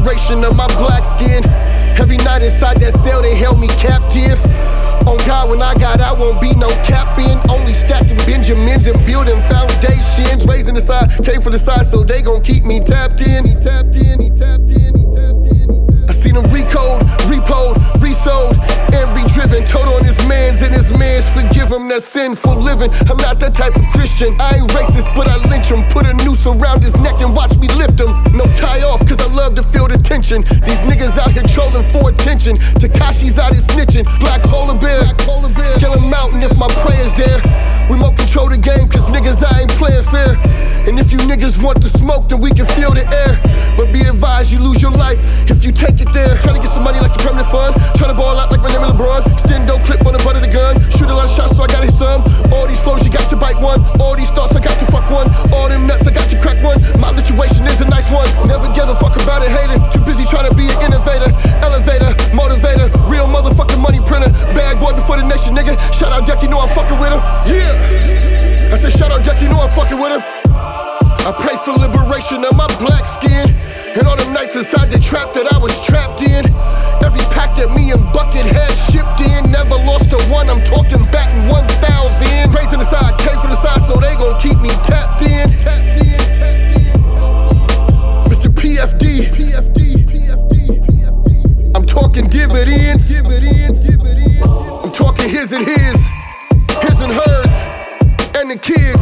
liberation of my black skin. Every night inside that cell they held me captive. On God, when I got out, won't be no capping. Only stacking Benjamins and building foundations. Raising the side, came from the side, so they gon' keep me tapped in. He tapped in, he tapped in, he tapped in. I seen him recode, repoed, resold, and re-driven. Told on his mans and his mans forgive him that sinful living. I'm not that type of Christian. I ain't racist, but I lynch him. Put a noose around his neck and watch me lift him. No tie off, cause I love to feel the tension. These niggas out here trolling for attention. Takashi's out here snitching. Black polar bear, scale a mountain if my prayer's there. Remote control the game, cause niggas I ain't playing fair. And if you niggas want the smoke, then we can feel the air. But be advised, you lose your life if you take it there. Tryna get some money like the permanent fund. Tryna ball out like my name is LeBron. Stendo clip on the butt of the gun. Shoot a lot of shots, so I got it some. All these flows, you got to bite one. All these thoughts, I got to fuck one. All them nuts, I got to crack one. My situation is a nice one. Never give a fuck about it, hater. Too busy tryna be an innovator, elevator, motivator, real motherfucking money printer. Bad boy before the nation, nigga. Shout out Deck, you know I'm fucking with him. Yeah. I said shout out Deck, you know I'm fucking with him. I pray for liberation of my black skin. And all them nights inside the trap that I was trapped in. Every pack that me and Bucket had shipped in. Never lost a one, I'm talking back in 1,000. Raising the side, came from the side, so they gon' keep me tapped in. Tapped in, tapped in, tapped in. Mr. PFD. I'm talking dividends. I'm talking his and his and hers, and the kids.